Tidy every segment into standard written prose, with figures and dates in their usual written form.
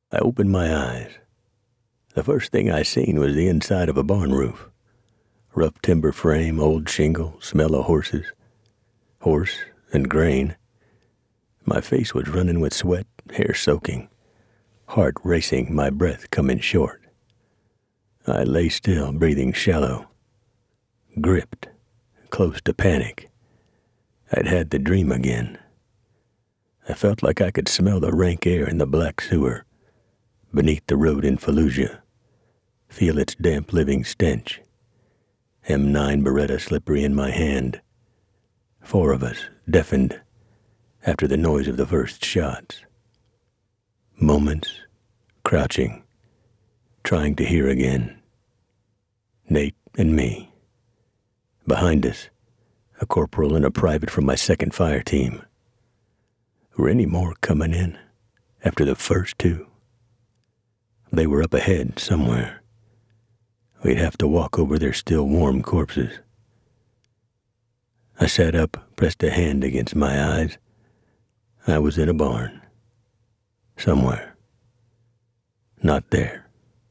I opened my eyes. The first thing I seen was the inside of a barn roof. Rough timber frame, old shingle, smell of horse and grain. My face was running with sweat, hair soaking, heart racing, my breath coming short. I lay still, breathing shallow, gripped, close to panic. I'd had the dream again. I felt like I could smell the rank air in the black sewer, beneath the road in Fallujah, feel its damp living stench. M9 Beretta slippery in my hand. 4 of us, deafened, after the noise of the first shots. Moments, crouching, trying to hear again. Nate and me. Behind us, a corporal and a private from my 2nd fire team. Were any more coming in after the first 2? They were up ahead somewhere. We'd have to walk over their still warm corpses. I sat up, pressed a hand against my eyes. I was in a barn. Somewhere. Not there.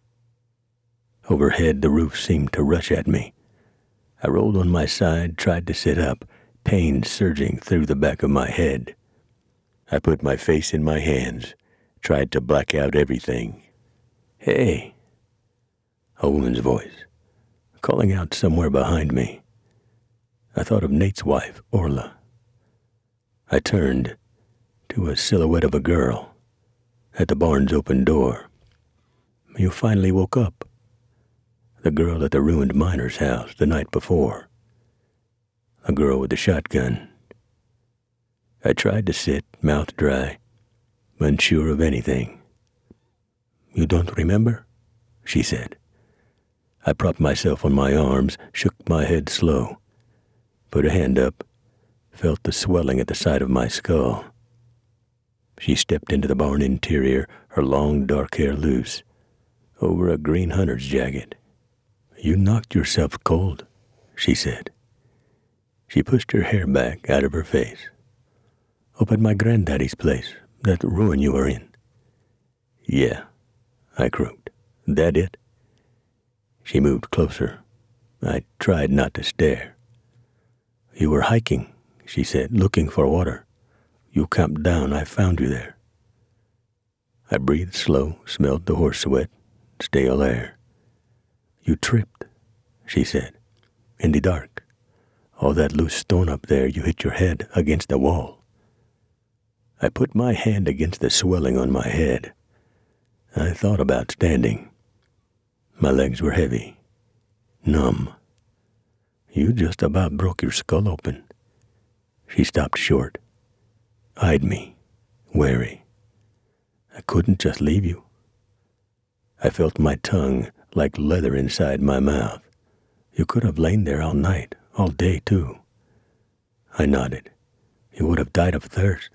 Overhead, the roof seemed to rush at me. I rolled on my side, tried to sit up, pain surging through the back of my head. I put my face in my hands, tried to black out everything. Hey! A woman's voice, calling out somewhere behind me. I thought of Nate's wife, Orla. I turned to a silhouette of a girl at the barn's open door. You finally woke up. The girl at the ruined miner's house the night before. A girl with a shotgun. I tried to sit, mouth dry, unsure of anything. You don't remember? She said. I propped myself on my arms, shook my head slow, put a hand up, felt the swelling at the side of my skull. She stepped into the barn interior, her long dark hair loose, over a green hunter's jacket. You knocked yourself cold, she said. She pushed her hair back out of her face. Up at my granddaddy's place, that ruin you were in. Yeah, I croaked. That it? She moved closer. I tried not to stare. You were hiking, she said, looking for water. You camped down, I found you there. I breathed slow, smelled the horse sweat, stale air. You tripped, she said, in the dark. All that loose stone up there, you hit your head against the wall. I put my hand against the swelling on my head. I thought about standing. My legs were heavy, numb. You just about broke your skull open. She stopped short, eyed me, wary. I couldn't just leave you. I felt my tongue like leather inside my mouth. You could have lain there all night, all day too. I nodded. You would have died of thirst.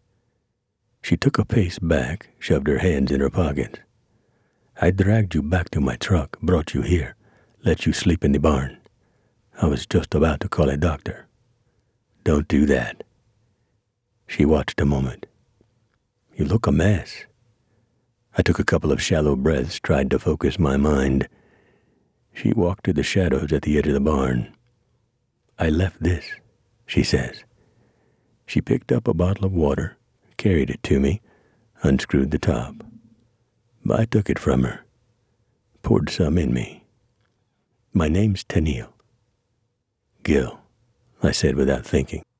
She took a pace back, shoved her hands in her pockets. I dragged you back to my truck, brought you here, let you sleep in the barn. I was just about to call a doctor. Don't do that. She watched a moment. You look a mess. I took a couple of shallow breaths, tried to focus my mind. She walked to the shadows at the edge of the barn. I left this, she says. She picked up a bottle of water, carried it to me, unscrewed the top. I took it from her, poured some in me. My name's Tennille. Gil, I said without thinking.